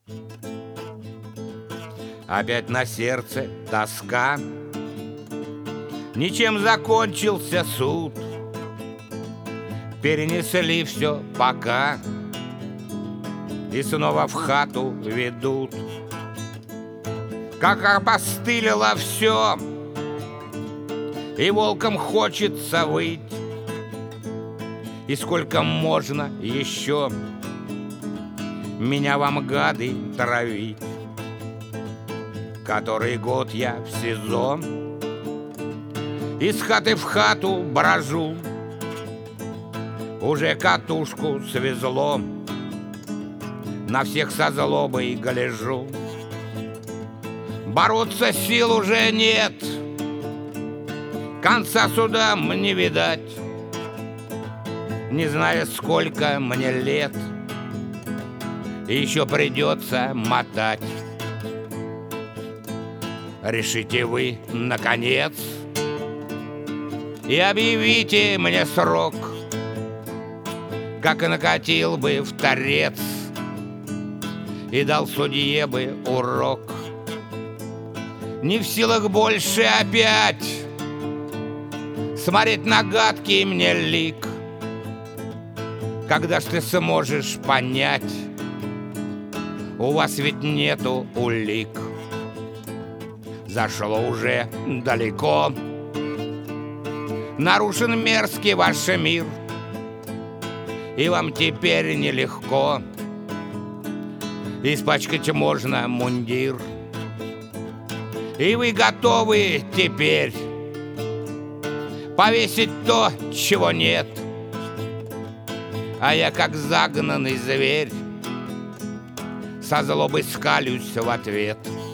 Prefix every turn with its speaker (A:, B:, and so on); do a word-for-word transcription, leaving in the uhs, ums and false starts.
A: Опять на сердце тоска. Ничем закончился суд. Перенесли все пока и снова в хату ведут. Как опостылило все, и волком хочется выть. И сколько можно еще меня вам, гады, травить? Который год я в СИЗО, из хаты в хату брожу. Уже катушку свезло, на всех со злобой гляжу. Бороться сил уже нет, конца судам не видать. Не зная, сколько мне лет, еще придется мотать. Решите вы, наконец, и объявите мне срок, как и накатил бы в торец и дал судье бы урок. Не в силах больше опять смотреть на гадкий мне лик. Когда ж ты сможешь понять, у вас ведь нету улик. Зашло уже далеко, нарушен мерзкий ваш мир, и вам теперь нелегко испачкать можно мундир. И вы готовы теперь повесить то, чего нет. А я, как загнанный зверь, со злобой скалюсь в ответ.